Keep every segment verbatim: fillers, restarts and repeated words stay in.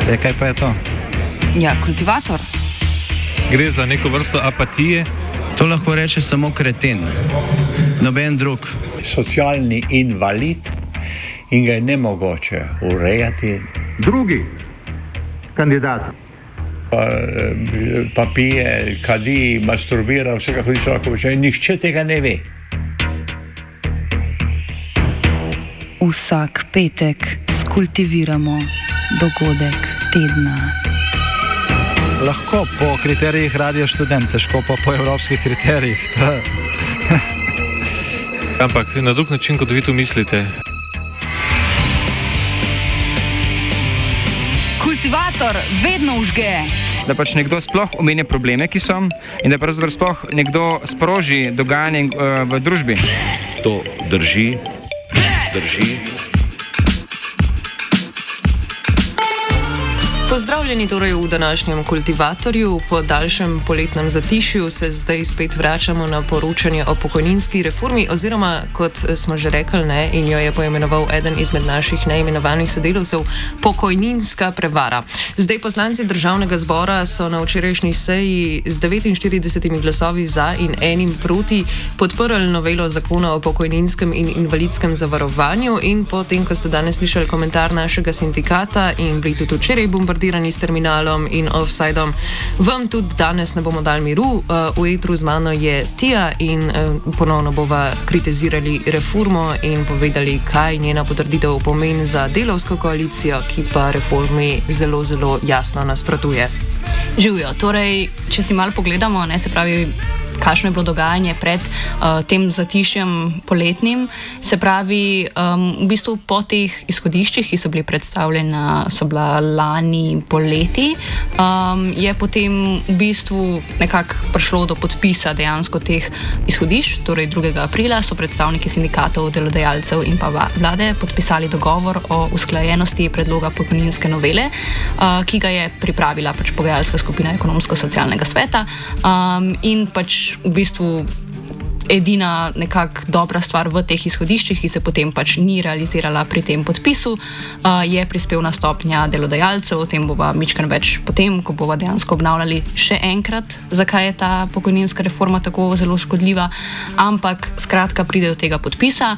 E, kaj pa je to? Ja, kultivator. Gre za neko vrsto apatije. To lahko reče samo kreten, noben drug. Socialni invalid in ga je nemogoče urejati. Drugi kandidat. Pa, pa pije, kadi, masturbira, vse kako ti lahko počne. Nihče tega ne ve. Vsak petek skultiviramo dogodek tedna. Lahko po kriterijih Radio Študent, težko pa po evropskih kriterijih. Ampak na drug način, kot vi tu mislite. Kultivator vedno užge. Da pač nekdo sploh omenja probleme, ki so, in da pravzaprav sploh nekdo sproži dogajanje uh, v družbi. To drži, drži. Pozdravljeni torej v današnjem Kultivatorju. Po daljšem poletnem zatišju se zdaj spet vračamo na poročanje o pokojninski reformi, oziroma, kot smo že rekli, ne, in jo je poimenoval eden izmed naših neimenovanih sodelavcev, pokojninska prevara. Zdaj poslanci Državnega zbora so na včerajšnji seji z devetinštiridesetimi glasovi za in enim proti podprli novelo zakona o pokojninskem in invalidskem zavarovanju, in potem, ko ste danes slišali komentar našega sindikata in bili tudi včeraj bombardirani s terminalom in offsideom, vam tudi danes ne bomo dali miru. V etru z mano je Tija in ponovno bova kritizirali reformo in povedali, kaj njena potrditev pomeni za delavsko koalicijo, ki pa reformi zelo, zelo jasno nasprotuje. Živijo. Torej, če si malo pogledamo, ne, se pravi, kakšno je bilo dogajanje pred uh, tem zatišjem poletnim, se pravi, um, v bistvu po teh izhodiščih, ki so bili predstavljena, so bila lani poleti, um, je potem v bistvu nekako prišlo do podpisa dejansko teh izhodišč, torej drugega aprila so predstavniki sindikatov, delodajalcev in pa vlade podpisali dogovor o usklajenosti predloga pokojninske novele, uh, ki ga je pripravila pač pogajalska skupina Ekonomsko-socialnega sveta, um, in pač v bistvu edina nekak dobra stvar v teh izhodiščih, ki se potem pač ni realizirala pri tem podpisu, uh, je prispevna stopnja delodajalcev. O tem bova mičkeno več potem, ko bova dejansko obnavljali še enkrat, zakaj je ta pokojninska reforma tako zelo škodljiva, ampak skratka pride do tega podpisa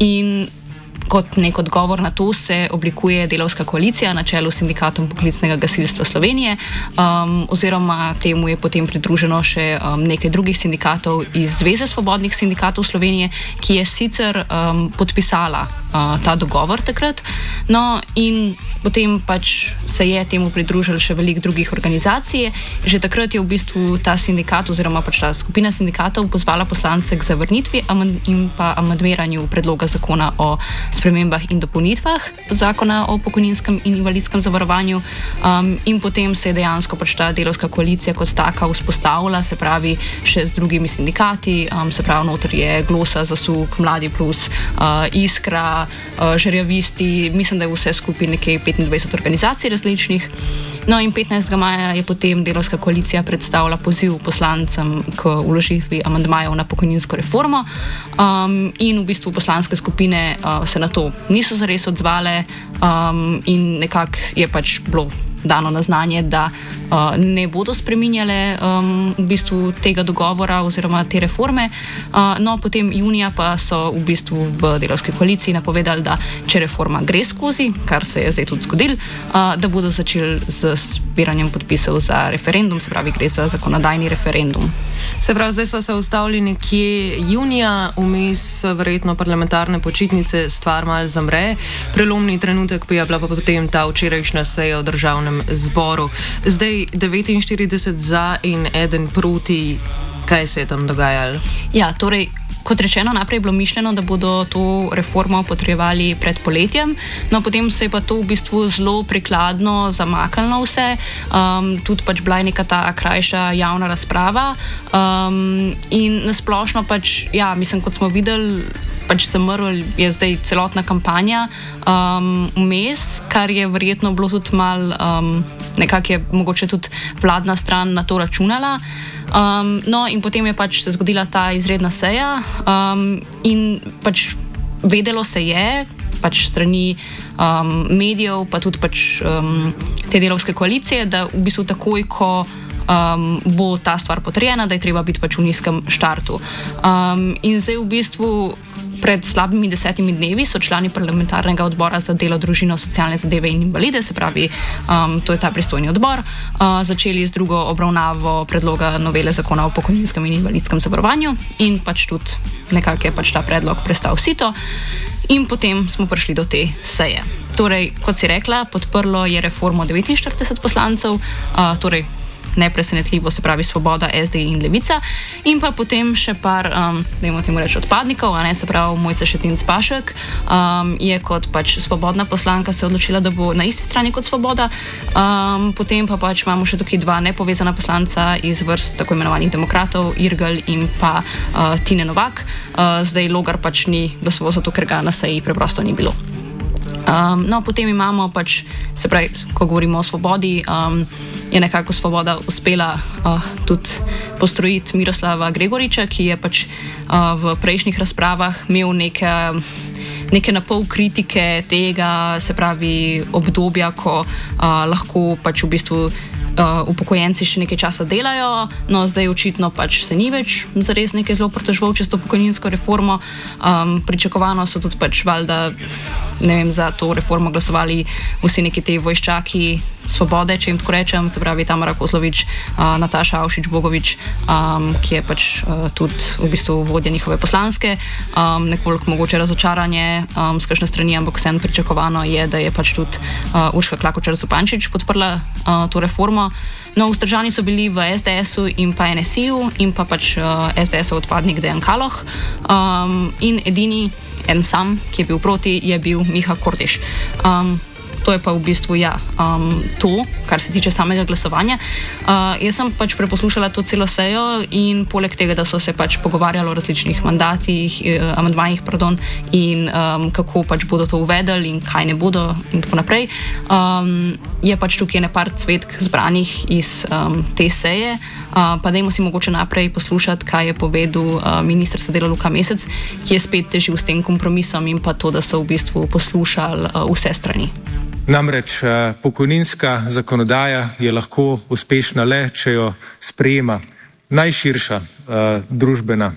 in kot nek odgovor na to se oblikuje delavska koalicija na čelu s Sindikatom poklicnega gasilstva Slovenije, um, oziroma temu je potem pridruženo še um, nekaj drugih sindikatov iz Zveze svobodnih sindikatov Slovenije, ki je sicer um, podpisala uh, ta dogovor takrat. No in potem pač se je temu pridružilo še veliko drugih organizacij. Že takrat je v bistvu ta sindikat oziroma pač ta skupina sindikatov pozvala poslance k zavrnitvi in pa amandmiranju predloga zakona o spremembah in dopolnitvah zakona o pokojninskem in invalidskem zavarovanju, um, in potem se je dejansko pač ta delavska koalicija kot taka vzpostavila, se pravi še z drugimi sindikati, um, se pravi noter je Glosa, Zasuk, Mladi plus, uh, Iskra, uh, Žerjavisti, mislim, da je vse skupaj nekaj petindvajset organizacij različnih. No in petnajstega maja je potem delavska koalicija predstavila poziv poslancem k vložitvi amandmajev na pokojninsko reformo, um, in v bistvu poslanske skupine uh, se na to niso zares odzvale, um, in nekako je pač bilo dano na znanje, da uh, ne bodo spreminjale um, v bistvu tega dogovora oziroma te reforme. Uh, no, potem junija pa so v bistvu v delavski koaliciji napovedali, da če reforma gre skozi, kar se je zdaj tudi zgodilo, uh, da bodo začeli z zbiranjem podpisov za referendum, se pravi, gre za zakonodajni referendum. Se pravi, zdaj smo se ustavili nekje junija, vmes verjetno parlamentarne počitnice, stvar malo zamre. Prelomni trenutek pa je bila pa potem ta včerajšnja seja v Državnem zboru. Zdaj devetinštirideset za in eden proti. Kaj se je tam dogajalo? Ja, torej, kot rečeno, najprej je bilo mišljeno, da bodo to reformo potrjevali pred poletjem, no potem se je pa to v bistvu zelo prikladno zamaknilo vse, um, tudi pač bila je neka ta krajša javna razprava, um, in nasplošno pač, ja, mislim, kot smo videli, pač zamrl je zdaj celotna kampanja um, vmes, kar je verjetno bilo tudi mal, um, nekako je mogoče tudi vladna stran na to računala. Um, no in potem je pač se zgodila ta izredna seja, um, in pač vedelo se je, pač strani um, medijev, pa tudi pač um, te delovske koalicije, da v bistvu takoj, ko um, bo ta stvar potrjena, da je treba biti pač v nizkem štartu. Um, in zdaj v bistvu pred slabimi desetimi dnevi so člani parlamentarnega odbora za delo, družino, socialne zadeve in invalide, se pravi, um, to je ta pristojni odbor, uh, začeli z drugo obravnavo predloga novele zakona o pokojninskem in invalidskem zavarovanju in pač tudi nekako je pač ta predlog prestal sito in potem smo prišli do te seje. Torej, kot si rekla, podprlo je reformo devetinštirideset poslancev, uh, torej nepresenetljivo, se pravi Svoboda, S D in Levica, in pa potem še par, um, dajmo temu reči, odpadnikov, a ne, se pravi Mojca Šetinc Pašek, um, je kot pač svobodna poslanka se odločila, da bo na isti strani kot Svoboda, um, potem pa pač imamo še tukaj dva nepovezana poslanca iz vrst tako imenovanih demokratov, Irgl in pa uh, Tine Novak. Uh, zdaj Logar pač ni glasoval zato, ker ga na seji preprosto ni bilo. Um, no, potem imamo pač, se pravi, ko govorimo o Svobodi, um, je nekako Svoboda uspela uh, tudi postrojiti Miroslava Gregoriča, ki je pač uh, v prejšnjih razpravah imel neke, neke napol kritike tega, se pravi, obdobja, ko uh, lahko pač v bistvu Uh, upokojenci še nekaj časa delajo, no zdaj očitno pač se ni več zares nekaj zelo pritoževal čez to pokojninsko reformo. Um, pričakovano so tudi pač valjda, ne vem, za to reformo glasovali vsi neki te vojščaki Svobode, če jim tako rečem, se pravi Tamara Kozlovič, uh, Nataša Avšič-Bogovič, um, ki je pač uh, tudi v bistvu vodja njihove poslanske, um, nekoliko mogoče razočaranje um, z kakšne strani, ampak vseeno pričakovano je, da je pač tudi uh, Urška Klakočar Zupančič podprla uh, to reformo. No, vzdržani so bili v S D S-u in pa N S I-ju in pa pač uh, S D S-ov odpadnik Dejan Kaloh um, in edini, en sam, ki je bil proti, je bil Miha Kordiš. Um, To je pa v bistvu ja, um, to, kar se tiče samega glasovanja. Uh, jaz sem pač preposlušala to celo sejo in poleg tega, da so se pač pogovarjali o različnih mandatih, eh, amandmajih, pardon, in um, kako pač bodo to uvedli in kaj ne bodo in tako naprej, um, je pač tukaj nepar cvetk zbranih iz um, te seje. Uh, pa dajmo si mogoče naprej poslušati, kaj je povedal uh, minister za delo Luka Mesec, ki je spet težil s tem kompromisom in pa to, da so v bistvu poslušali uh, vse strani. Namreč pokojninska zakonodaja je lahko uspešna le, če jo sprejema najširša uh, družbena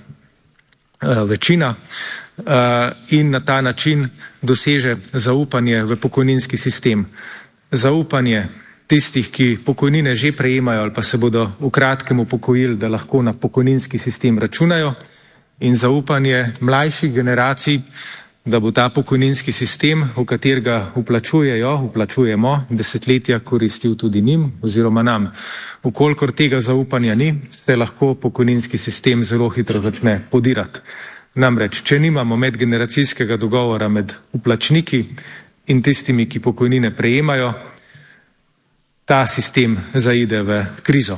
uh, večina uh, in na ta način doseže zaupanje v pokojninski sistem. Zaupanje tistih, ki pokojnine že prejemajo ali pa se bodo v kratkem upokojili, da lahko na pokojninski sistem računajo, in zaupanje mlajših generacij, da bo ta pokojninski sistem, v katerega vplačujejo, vplačujemo desetletja, koristil tudi njim oziroma nam. Vkolikor tega zaupanja ni, se lahko pokojninski sistem zelo hitro začne podirati. Namreč, če nimamo medgeneracijskega dogovora med vplačniki in tistimi, ki pokojnine prejemajo, ta sistem zaide v krizo.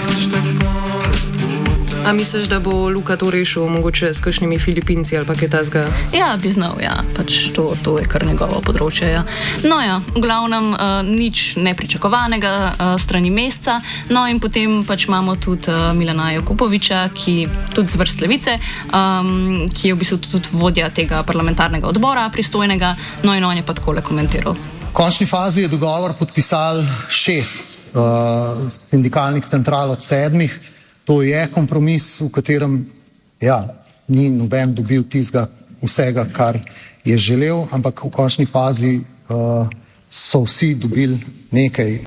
A misliš, da bo Luka to rešil mogoče s kakšnimi Filipinci ali pa kaj tasga? Ja, bi znal, ja. Pač to, to je kar njegovo področje, ja. No ja, v glavnem uh, nič nepričakovanega uh, strani Mesca. No in potem pač imamo tudi uh, Milana Jakopoviča, ki tudi z vrst Levice, um, ki je v bistvu tudi vodja tega parlamentarnega odbora pristojnega. No in on je pa takole komentiral. V končni fazi je dogovor podpisal šest uh, sindikalnih central od sedmih. To je kompromis, v katerem ja, ni noben dobil tistega vsega, kar je želel, ampak v končni fazi uh, so vsi dobili nekaj.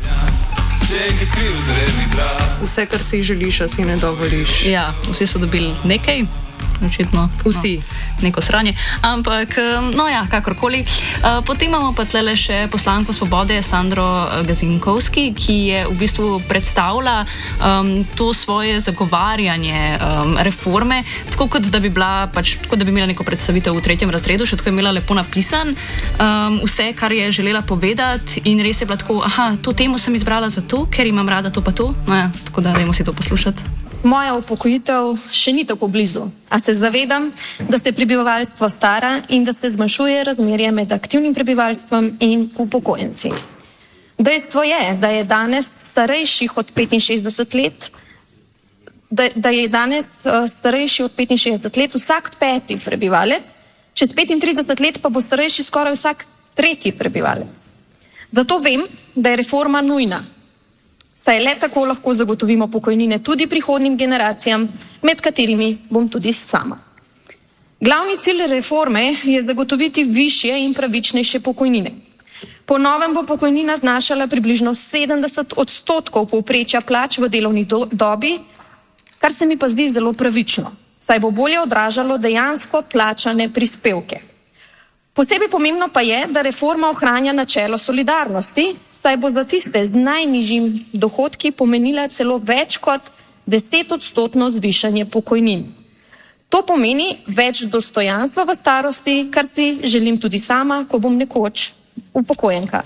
Vse, kar si želiš, a si ne dovoliš. Ja, vsi so dobili nekaj. Očitno. Vsi. No, neko sranje. Ampak, no ja, kakorkoli. Uh, potem imamo pa tle še poslanko Svobode, Sandro Gazinkovski, ki je v bistvu predstavila um, to svoje zagovarjanje um, reforme, tako kot da bi bila, pač, tako da bi imela neko predstavitev v tretjem razredu, še tako je imela lepo napisan um, vse, kar je želela povedati, in res je bila tako, aha, to temo sem izbrala zato, ker imam rada to pa to. No ja, tako da dajmo si to poslušati. Moja upokojitev še ni tako blizu, a se zavedam, da se prebivalstvo stara in da se zmanjšuje razmerje med aktivnim prebivalstvom in upokojenci. Dejstvo je, da je danes starejših od petinšestdeset let, da, da je danes uh, starejši od petinšestdeset let vsak peti prebivalec, čez petintrideset let pa bo starejši skoraj vsak tretji prebivalec. Zato vem, da je reforma nujna, saj le tako lahko zagotovimo pokojnine tudi prihodnjim generacijam, med katerimi bom tudi sama. Glavni cilj reforme je zagotoviti višje in pravičnejše pokojnine. Po novem bo pokojnina znašala približno sedemdeset odstotkov povprečja plač v delovni do dobi, kar se mi pa zdi zelo pravično, saj bo bolje odražalo dejansko plačane prispevke. Posebej pomembno pa je, da reforma ohranja načelo solidarnosti, saj bo za tiste z najnižjim dohodki pomenila celo več kot desetodstotno zvišanje pokojnin. To pomeni več dostojanstva v starosti, kar si želim tudi sama, ko bom nekoč upokojenka.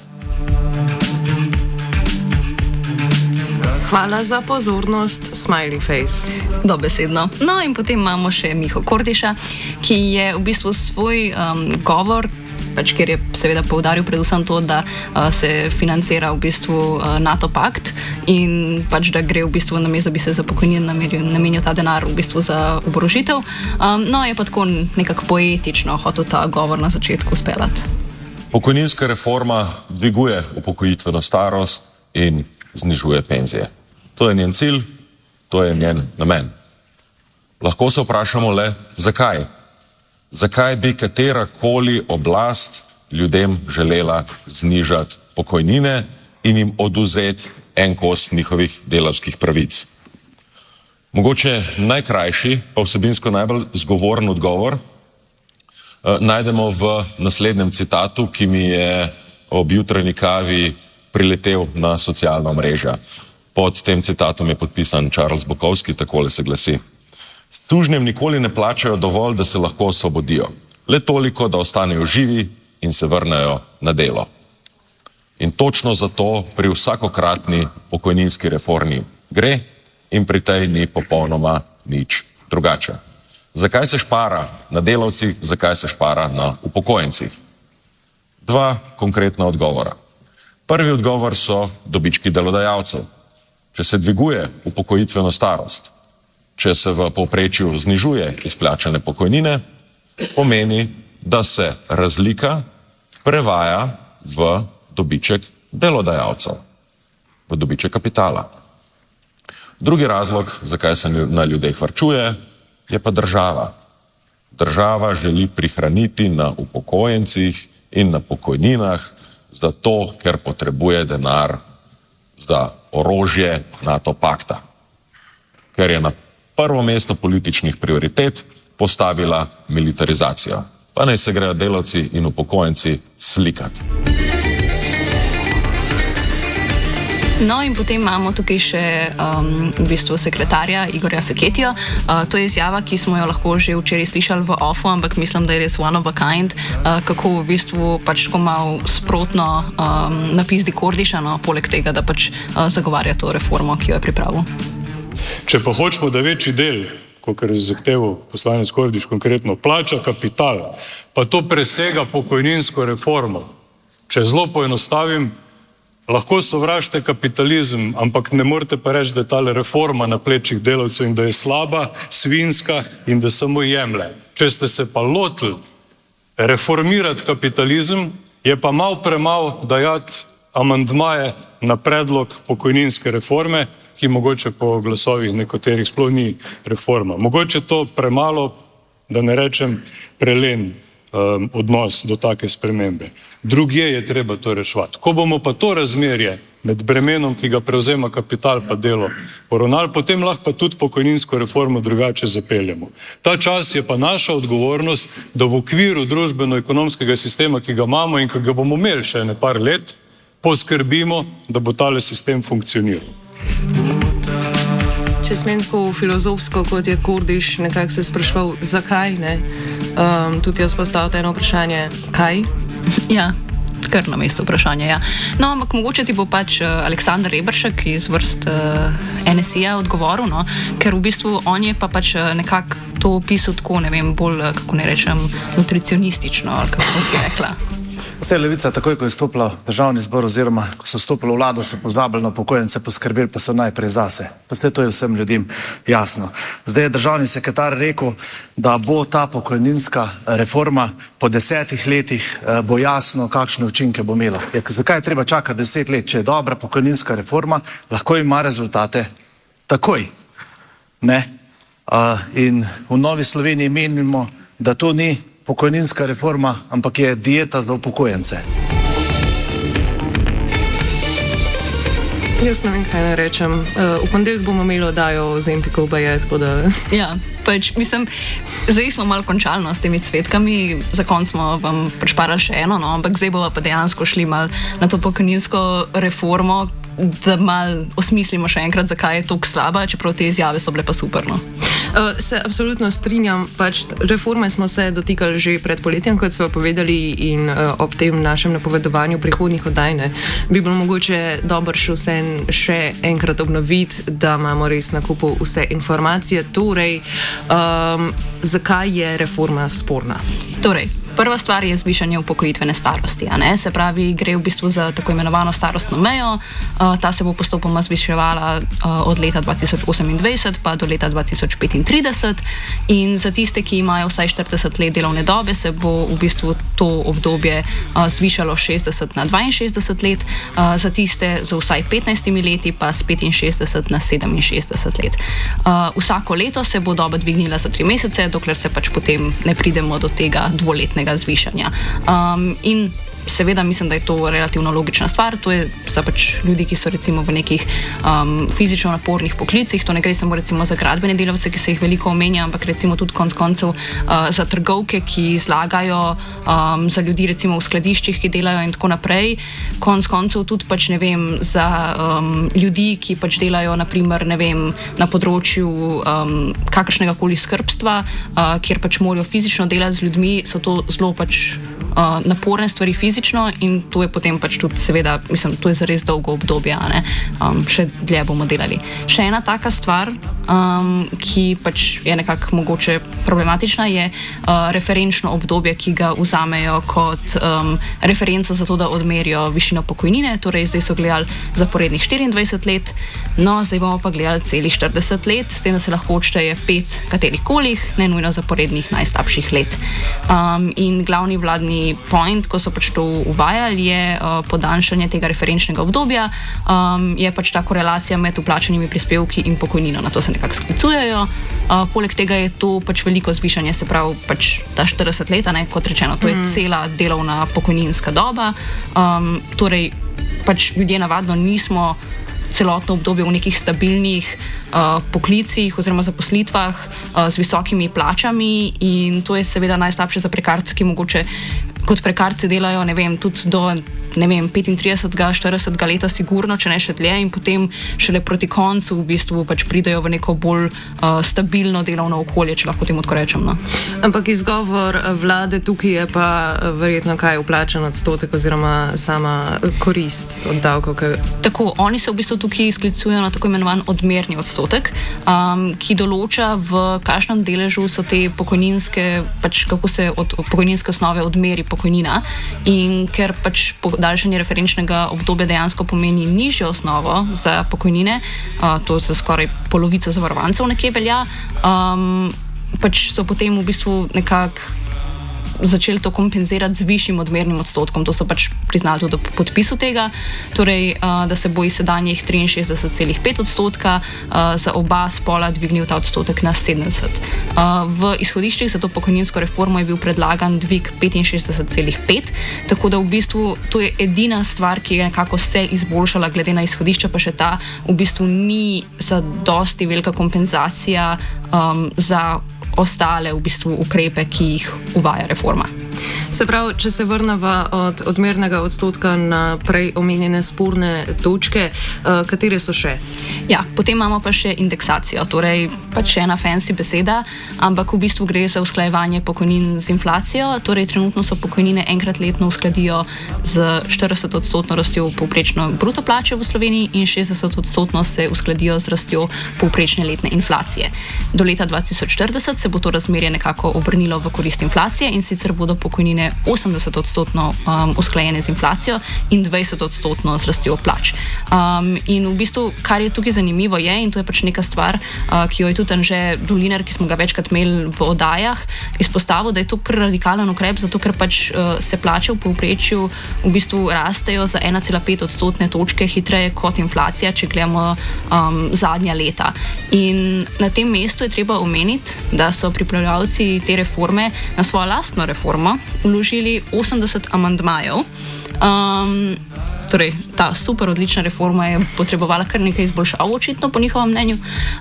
Hvala za pozornost, smiley face. Dobesedno. No in potem imamo še Miho Kordiša, ki je v bistvu svoj um, govor, pač kjer je seveda poudaril predvsem to, da uh, se financira v bistvu uh, NATO pakt in pač da gre v bistvu namesto, da bi se za pokojnine namenil ta denar v bistvu za oborožitev. Um, no je pa tako nekako poetično hotel ta govor na začetku speljati. Pokojninska reforma dviguje upokojitveno starost in znižuje penzije. To je njen cilj, to je njen namen. Lahko se vprašamo le, zakaj? Zakaj bi katerakoli oblast ljudem želela znižati pokojnine in jim oduzeti en kos njihovih delavskih pravic? Mogoče najkrajši, pa vsebinsko najbolj zgovoren odgovor eh, najdemo v naslednjem citatu, ki mi je ob jutranji kavi priletel na socialna omrežja. Pod tem citatom je podpisan Charles Bukowski, takole se glasi. S sužnjem nikoli ne plačajo dovolj, da se lahko osvobodijo. Le toliko, da ostanejo živi in se vrnejo na delo. In točno zato pri vsakokratni pokojninski reformi gre in pri tej ni popolnoma nič drugače. Zakaj se špara na delavcih, zakaj se špara na upokojencih? Dva konkretna odgovora. Prvi odgovor so dobički delodajalcev. Če se dviguje upokojitveno starost, če se v povprečju znižuje izplačane pokojnine, pomeni, da se razlika prevaja v dobiček delodajalcev, v dobiček kapitala. Drugi razlog, zakaj se na ljudeh varčuje, je pa država. Država želi prihraniti na upokojencih in na pokojninah, zato ker potrebuje denar za orožje NATO pakta, ker je na prvo mesto političnih prioritet postavila militarizacijo. Pa naj se grejo delavci in upokojenci slikati. No in potem imamo tukaj še um, v bistvu sekretarja Igorja Feketija. Uh, to je izjava, ki smo jo lahko že včeraj slišali v ofu, ampak mislim, da je res one of a kind, uh, kako v bistvu pač tako malo sprotno um, napizdi Kordiša, no, poleg tega, da pač uh, zagovarja to reformo, ki jo je pripravil. Če pa hočemo, da večji del, kot je zahteval poslanec Kordiš konkretno, plača kapital, pa to presega pokojninsko reformo. Če zelo poenostavim, lahko sovražite kapitalizem, ampak ne morete pa reči, da je tale reforma na plečih delavcev in da je slaba, svinska in da samo jemlje. Če ste se pa lotili reformirati kapitalizem, je pa malo premalo dajati amandmaje na predlog pokojninske reforme, ki mogoče po glasovih nekaterih sploh ni reforma. Mogoče to premalo, da ne rečem prelen um, odnos do take spremembe. Drugje je treba to reševati. Ko bomo pa to razmerje med bremenom, ki ga prevzema kapital pa delo, poravnali, potem lahko pa tudi pokojninsko reformo drugače zapeljemo. Ta čas je pa naša odgovornost, da v okviru družbeno-ekonomskega sistema, ki ga imamo in ki ga bomo imeli še ne par let, poskrbimo, da bo tale sistem funkcioniral. Če smem tako filozofsko, kot je Kordiš nekako se spraševal, zakaj ne? Um, tudi jaz postavljam eno vprašanje, kaj? Ja, kar na mesto vprašanja, ja. No, ampak mogoče ti bo pač uh, Aleksander Reberšek iz vrst uh, N S I-ja odgovoril, no, ker v bistvu on je pa pač uh, nekako to opisal tako, ne vem, bolj, uh, kako ne rečem, nutricionistično, ali kako bi rekla. Vse Levica, takoj ko je stopila v državni zbor oziroma ko so stopili v vlado, so pozabili na upokojence, poskrbeli pa so najprej zase. Pa ste to je vsem ljudem jasno. Zdaj je državni sekretar rekel, da bo ta pokojninska reforma po desetih letih eh, bo jasno, kakšne učinke bo imela. Je, zakaj je treba čakati deset let, če je dobra pokojninska reforma, lahko ima rezultate takoj. Ne? Uh, in v Novi Sloveniji menimo, da to ni pokojninska reforma, ampak je dieta za upokojence. Jaz ne vem, kaj naj rečem. Uh, v ponedeljek bomo imeli oddajo z Empikov baje, tako da... Ja, pač mislim, zdaj smo malo končali no, s temi cvetkami, za konc smo vam pač parali še eno, no, ampak zdaj bomo pa dejansko šli malo na to pokojninsko reformo, da malo osmislimo še enkrat, zakaj je toliko slaba, čeprav te izjave so bile pa super. No. Uh, se absolutno strinjam, pač reforme smo se dotikali že pred poletjem, kot so povedali in uh, ob tem našem napovedovanju prihodnjih oddajne bi bilo mogoče dobro še vse še enkrat obnoviti, da imamo res na kupu vse informacije. Torej, um, zakaj je reforma sporna? Torej, prva stvar je zvišanje upokojitvene starosti. A ne? Se pravi, gre v bistvu za tako imenovano starostno mejo. Uh, ta se bo postopoma zviševala uh, od leta dva tisoč osemindvajset pa do leta dva tisoč petintrideset. In za tiste, ki imajo vsaj štirideset let delovne dobe, se bo v bistvu to obdobje uh, zvišalo šestdeset na dvainšestdeset let, uh, za tiste z vsaj petnajstimi leti pa z petinšestdeset na sedeminšestdeset let. Uh, vsako leto se bo doba dvignila za tri mesece, dokler se pač potem ne pridemo do tega dvoletnega zvišanja. Um, in seveda mislim, da je to relativno logična stvar. To je za pač ljudi, ki so recimo v nekih um, fizično napornih poklicih. To ne gre samo recimo za gradbene delavce, ki se jih veliko omenja, ampak recimo tudi konec koncev uh, za trgovke, ki zlagajo, um, za ljudi recimo v skladiščih, ki delajo in tako naprej. Konec koncev tudi pač ne vem, za um, ljudi, ki pač delajo naprimer ne vem, na področju um, kakršnega koli skrbstva, uh, kjer pač morajo fizično delati z ljudmi, so to zelo pač uh, naporne stvari fizično. In to je potem pač tudi, seveda, mislim, to je za res dolgo obdobje, a ne, um, še dlje bomo delali. Še ena taka stvar, um, ki pač je nekako mogoče problematična, je uh, referenčno obdobje, ki ga vzamejo kot um, referenco za to, da odmerijo višino pokojnine. Torej, zdaj so gledali zaporednih štiriindvajset let, no, zdaj bomo pa gledali celih štirideset let, s tem, da se lahko odšteje pet katerih kolih, ne nujno zaporednih najslabših let. Um, in glavni vladni point, ko so pač to uvajali, je uh, podaljšanje tega referenčnega obdobja, um, je pač ta korelacija med vplačanimi prispevki in pokojnino, na to se nekako sklicujejo. Uh, poleg tega je to pač veliko zvišanje, se pravi pač ta štirideset let, ne, kot rečeno, to je mm. cela delovna pokojninska doba. Um, torej, pač ljudje navadno nismo celotno obdobje v nekih stabilnih uh, poklicih oziroma zaposlitvah uh, z visokimi plačami in to je seveda najslabše za prekarce, ki mogoče kot prekarci delajo, ne vem, tudi do ne vem, petintridesetega, štiridesetega leta sigurno, če ne še dlje in potem šele proti koncu v bistvu pač pridejo v neko bolj uh, stabilno delovno okolje, če lahko temu tako rečem. No. Ampak izgovor vlade tukaj je pa verjetno kaj vplačan odstotek oziroma sama korist od davkov. Kaj... Tako, oni se v bistvu tukaj sklicujejo na tako imenovan odmerni odstotek, um, ki določa, v kakšnem deležu so te pokojninske, pač kako se od pokojninske osnove odmeri pokojnina in ker pač podaljšanje referenčnega obdobja dejansko pomeni nižjo osnovo za pokojnine, uh, to za skoraj polovico zavarovancev nekje velja, um, pač so potem v bistvu nekako začeli to kompenzirati z višjim odmernim odstotkom. To so pač priznali tudi po podpisu tega, torej, uh, da se bo iz sedanjih triinšestdeset celih pet odstotka uh, za oba spola dvignil ta odstotek na sedemdeset. Uh, v izhodiščih za to pokojninsko reformo je bil predlagan dvig petinšestdeset celih pet, tako da v bistvu to je edina stvar, ki je nekako se izboljšala glede na izhodišča, pa še ta v bistvu ni za dosti velika kompenzacija um, za ostale v bistvu ukrepe, ki jih uvaja reforma. Se pravi, če se vrnemo od odmernega odstotka na prej omenjene sporne točke, uh, katere so še? Ja, potem imamo pa še indeksacijo, torej pač ena fancy beseda, ampak v bistvu gre za usklajevanje pokojnin z inflacijo, torej trenutno so pokojnine enkrat letno uskladijo z štirideset odstotno rastjo povprečno bruto plače v Sloveniji in šestdeset odstotno se uskladijo z rastjo povprečne letne inflacije. Do leta dva tisoč štirideset se bo to razmerje nekako obrnilo v korist inflacije in sicer bodo pokojnine osemdeset odstotno um, usklajene z inflacijo in dvajset odstotno z rastjo plač. Um, in v bistvu, kar je tukaj zanimivo je, in to je pač neka stvar, uh, ki jo je tudi Anže Dolinar, ki smo ga večkrat imeli v oddajah, izpostavil, da je to kar radikalen ukrep, zato ker pač uh, se plače v povprečju v bistvu rastejo za ena cela pet odstotne točke hitreje kot inflacija, če gledamo um, zadnja leta. In na tem mestu je treba omeniti, da so pripravljalci te reforme na svojo lastno reformo vložili osemdeset amandmajev. Um, torej, ta super odlična reforma je potrebovala kar nekaj izboljšav, očitno po njihovem mnenju.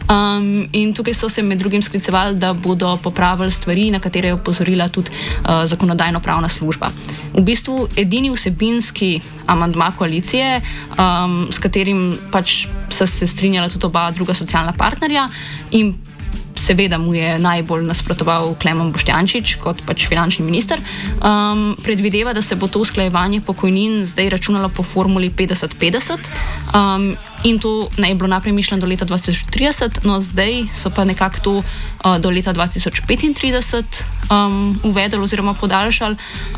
Um, in tukaj so se med drugim sklicevali, da bodo popravili stvari, na katere je opozorila tudi uh, zakonodajno-pravna služba. V bistvu edini vsebinski amandma koalicije, um, s katerim pač so se strinjala tudi oba druga socialna partnerja in seveda mu je najbolj nasprotoval Klemen Boštjančič kot pač finančni minister, um, predvideva, da se bo to usklajevanje pokojnin zdaj računalo po formuli petdeset petdeset um, in to naj bilo najprej mišljeno do leta dva tisoč trideset, no zdaj so pa nekako to uh, do leta dva tisoč petintrideset um, uvedli oziroma podaljšali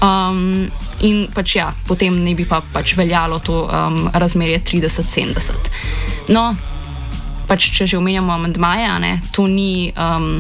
um, in pač ja, potem ne bi pa pač veljalo to um, razmerje trideset sedemdeset. No, pač, če že omenjamo amandmaje, a ne, to ni um,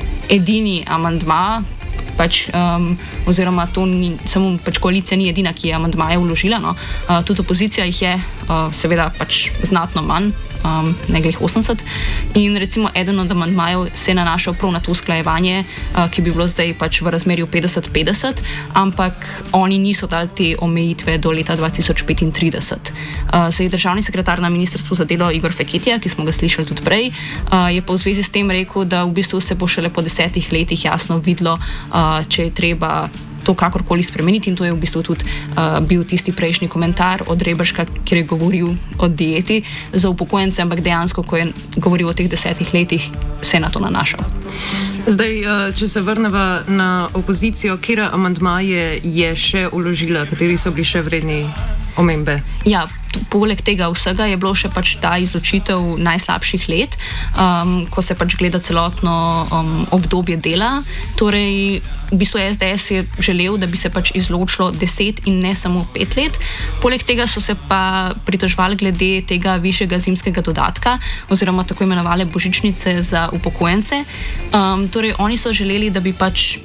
edini amandma, pač, um, oziroma to ni, samo pač koalicija ni edina, ki je amandmaje vložila, no. Uh, tudi opozicija jih je uh, seveda pač znatno manj, um, ne glih osemdeset. In recimo eden od amandmajev se je nanašal prav na to usklajevanje, uh, ki bi bilo zdaj pač v razmerju petdeset petdeset, ampak oni niso dali te omejitve do leta dva tisoč petintrideset. Uh, zdaj državni sekretar na Ministrstvu za delo Igor Feketija, ki smo ga slišali tudi prej, uh, je pa v zvezi s tem rekel, da v bistvu se bo šele po desetih letih jasno videlo, uh, če je treba to kakorkoli spremeniti, in to je v bistvu tudi uh, bil tisti prejšnji komentar od Reberška, kjer je govoril o dieti za upokojence, ampak dejansko, ko je govoril o teh desetih letih, se je na to nanašal. Zdaj, če se vrneva na opozicijo, kje amandmaje je še vložila, kateri so bili še vredni omembe? Ja, poleg tega vsega je bilo še pač ta izločitev najslabših let, um, ko se pač gleda celotno um, obdobje dela. Torej, v bistvu S D S je želel, da bi se pač izločilo deset in ne samo pet let. Poleg tega so se pa pritoževali glede tega višjega zimskega dodatka oziroma tako imenovane božičnice za upokojence. Um, torej, oni so želeli, da bi pač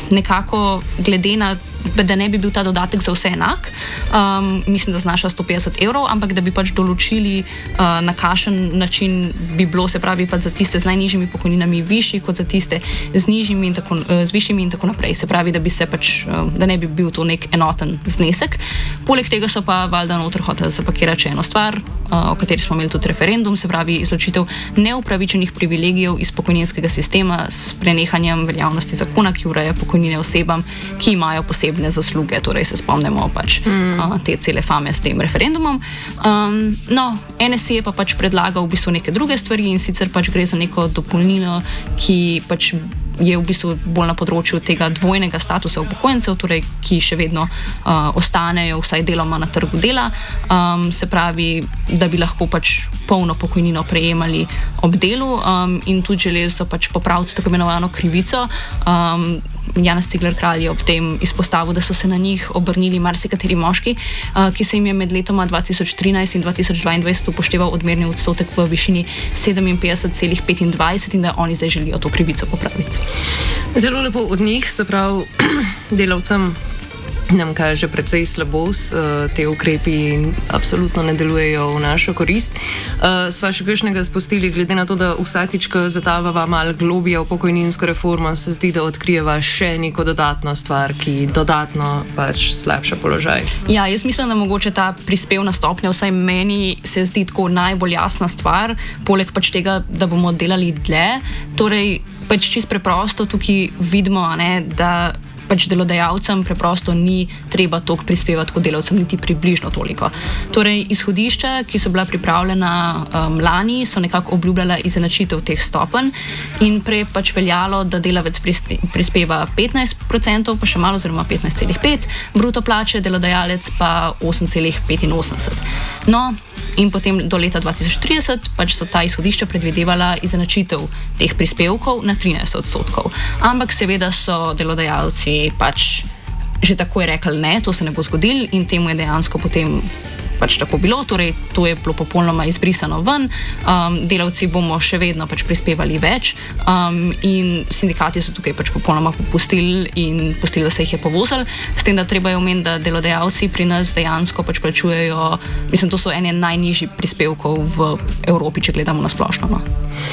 nekako glede na da ne bi bil ta dodatek za vse enak, um, mislim, da znaša sto petdeset evrov, ampak da bi pač določili, uh, na kakšen način bi bilo, se pravi, pač za tiste z najnižjimi pokojninami višji, kot za tiste z nižjimi in tako, uh, z višjimi in tako naprej. Se pravi, da bi se pač, uh, da ne bi bil to nek enoten znesek. Poleg tega so pa valjda noter hoteli zapakirati še eno stvar, uh, o kateri smo imeli tudi referendum, se pravi, izločitev neupravičenih privilegijev iz pokojninskega sistema s prenehanjem veljavnosti zakona, ki ureja pokojnine osebam, ki imajo posebej zasluge, torej se spomnimo pač mm. uh, te cele fame s tem referendumom. Um, no, N S I je pa pač predlagal v bistvu neke druge stvari, in sicer pač gre za neko dopolnilo, ki pač je v bistvu bolj na področju tega dvojnega statusa upokojencev, torej ki še vedno uh, ostanejo vsaj deloma na trgu dela, um, se pravi, da bi lahko pač polno pokojnino prejemali ob delu, um, in tudi želeli so pač popraviti tako imenovano krivico. Um, Janez Cigler Kralj je ob tem izpostavil, da so se na njih obrnili marsikateri moški, uh, ki se jim je med letoma dva tisoč trinajst in dva tisoč dvaindvajset upošteval odmerni odstotek v višini sedeminpetdeset celih petindvajset in da oni zdaj želijo to krivico popraviti. Zelo lepo od njih, se pravi, delavcem nam kaže precej slabo, te ukrepi absolutno ne delujejo v našo korist. Sva še kakšnega spustili, glede na to, da vsakič, ko zatavava malo globje v pokojninsko reformo, se zdi, da odkrijeva še neko dodatno stvar, ki dodatno pač slabša položaj. Ja, jaz mislim, da mogoče ta prispevna stopnja, vsaj meni se zdi tako najbolj jasna stvar, poleg pač tega, da bomo delali dlje. Torej, pač čisto preprosto tukaj vidimo, a ne, da pač delodajalcem preprosto ni treba toliko prispevati kot delavcem, niti približno toliko. Torej, izhodišča, ki so bila pripravljena um, lani, so nekako obljubljala izenačitev teh stopenj in prej pač veljalo, da delavec prispeva petnajst procentov, pa še malo, oziroma petnajst celih pet bruto plače, delodajalec pa osem celih petinosemdeset. No, in potem do leta dva tisoč trideset pač so ta izhodišča predvidevala izenačitev teh prispevkov na trinajst odstotkov. Ampak seveda so delodajalci pač že takoj rekli ne, to se ne bo zgodilo in temu je dejansko potem pač tako bilo, torej to je bilo popolnoma izbrisano ven, um, delavci bomo še vedno pač prispevali več um, in sindikati so tukaj pač popolnoma popustili in pustili, da se jih je povozili, s tem, da treba je omeniti, da delodajalci pri nas dejansko pač plačujejo, mislim, to so ene najnižjih prispevkov v Evropi, če gledamo na splošno. No.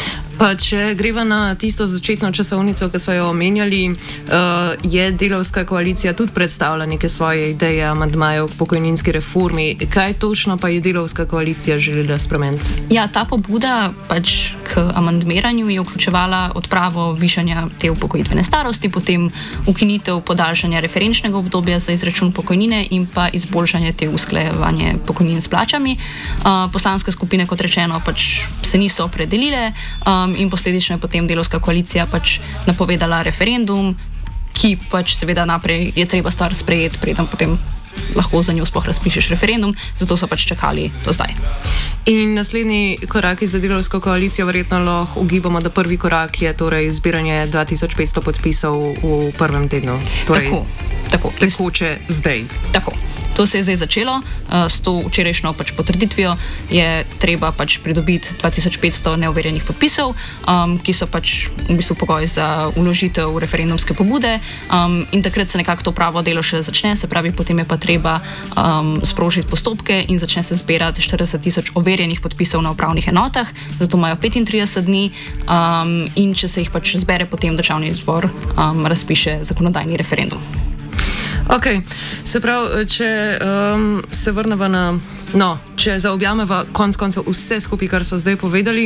Pa če greva na tisto začetno časovnico, ki smo jo omenjali, uh, je delavska koalicija tudi predstavila neke svoje ideje, amandmajev k pokojninski reformi. Kaj točno pa je delavska koalicija želela spremeniti? Ja, ta pobuda pač k amandmiranju je vključevala odpravo višanja te upokojitvene starosti, potem ukinitev podaljšanja referenčnega obdobja za izračun pokojnine in pa izboljšanje te usklajevanje pokojnin s plačami. Uh, poslanske skupine, kot rečeno, pač se niso opredelile. Um, In posledično je potem delavska koalicija pač napovedala referendum, ki pač seveda naprej je treba stvar sprejeti, preden potem lahko za njo sploh razpišeš referendum, zato so pač čakali do zdaj. In naslednji koraki za delavsko koalicijo verjetno lahko ugibamo, da prvi korak je torej zbiranje dva tisoč petsto podpisov v prvem tednu. Torej, tako, tako. Tekoče zdaj. Tako. To se je zdaj začelo, uh, s to včerajšnjo pač potrditvijo je treba pač pridobiti dva tisoč petsto neoverjenih podpisov, um, ki so pač v bistvu pogoj za vložitev referendumske pobude um, in takrat se nekako to pravo delo še začne, se pravi, potem je pa treba um, sprožiti postopke in začne se zbirati štirideset tisoč overjenih podpisov na upravnih enotah, zato imajo petintrideset dni um, in če se jih pač zbere, potem državni zbor um, razpiše zakonodajni referendum. Ok, se pravi, če um, se vrnemo na, no, če zaobjameva konc koncev vse skupaj, kar smo zdaj povedali,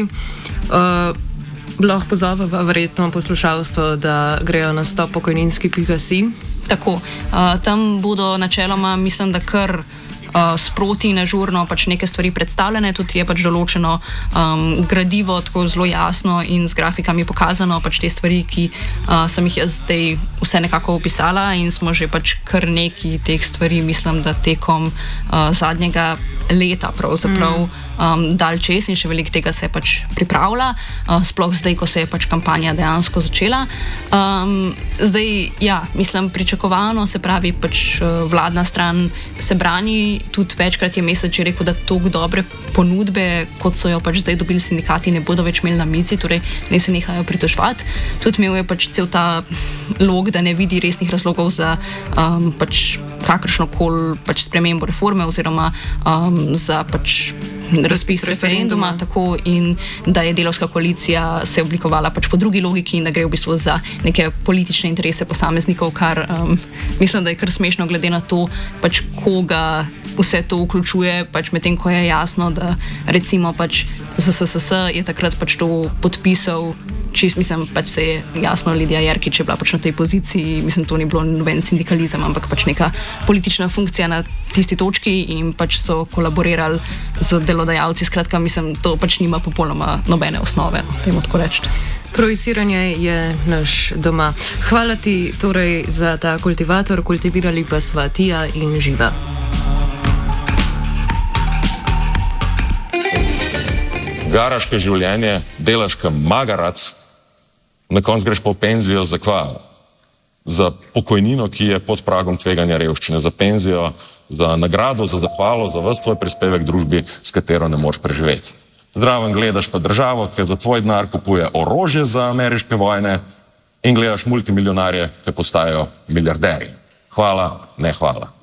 uh, lahko pozoveva verjetno poslušalstvo, da grejo na stop pokojninski pika si. Tako, uh, tam bodo načeloma, mislim, da kar Uh, sproti in ažurno pač neke stvari predstavljene, tudi je pač določeno um, gradivo, tako zelo jasno in z grafikami pokazano, pač te stvari, ki uh, sem jih jaz zdaj vse nekako opisala in smo že pač kar neki teh stvari, mislim, da tekom uh, zadnjega leta pravzaprav mm. um, dal čez in še veliko tega se pač pripravlja, uh, sploh zdaj, ko se je pač kampanja dejansko začela. Um, zdaj, ja, mislim, pričakovano, se pravi, pač uh, vladna stran se brani, tudi večkrat je Mesec že rekel, da toliko dobre ponudbe, kot so jo pač zdaj dobili sindikati, ne bodo več imeli na mizi, torej ne se nehajo pritoževati. Tudi imel je pač cel ta log, da ne vidi resnih razlogov za um, pač kakršnokoli pač spremembo reforme oziroma um, za pač razpis referenduma, tako in da je delavska koalicija se oblikovala pač po drugi logiki in da gre v bistvu za neke politične interese posameznikov, kar um, mislim, da je kar smešno glede na to, pač koga vse to vključuje, pač medtem ko je jasno, da recimo pač Z S S S je takrat pač to podpisal, čist mislim, pač se je jasno, Lidija Jerkič je bila pač na tej poziciji, mislim, to ni bilo noben sindikalizem, ampak pač neka politična funkcija na tisti točki in pač so kolaborirali z delodajalci, skratka, mislim, to pač nima popolnoma nobene osnove, temu tako reči. Projiciranje je naš doma. Hvala ti torej za ta kultivator, kultivirali pa sva Tija in Živa. Garaško življenje, delaš kot magarac, na koncu greš pa v penzijo za kva? Za pokojnino, ki je pod pragom tveganja revščine, za penzijo, za nagrado, za zahvalo, za ves tvoj prispevek družbi, s katero ne moreš preživeti. Zraven gledaš pa državo, ki za tvoj denar kupuje orožje za ameriške vojne in gledaš multimilionarje, ki postajajo milijarderji. Hvala, ne hvala.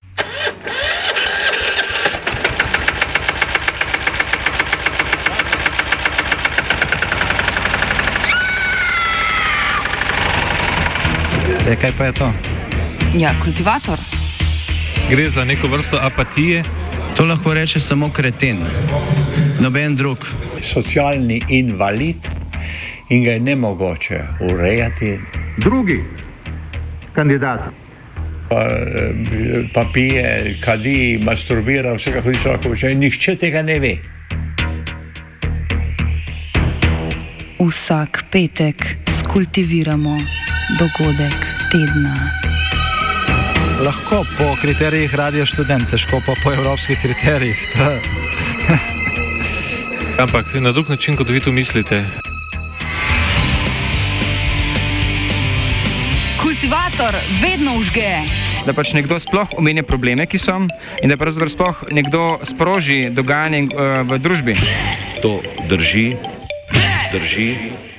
E, kaj pa je to? Ja, kultivator. Gre za neko vrsto apatije. To lahko reče samo kreten, noben drug. Socialni invalid in ga je nemogoče urejati. Drugi kandidat. Pa, pa pije, kadi, masturbira, vsega hodi človeka počne. Nihče tega ne ve. Vsak petek skultiviramo dogodek tedna. Lahko po kriterijih Radio Študent, težko pa po evropskih kriterijih. Ampak na drug način, kot vi to mislite. Kultivator vedno užge. da pač nekdo sploh omenja probleme, ki so in da pravzaprav sploh nekdo sproži dogajanje uh, v družbi. To drži, drži.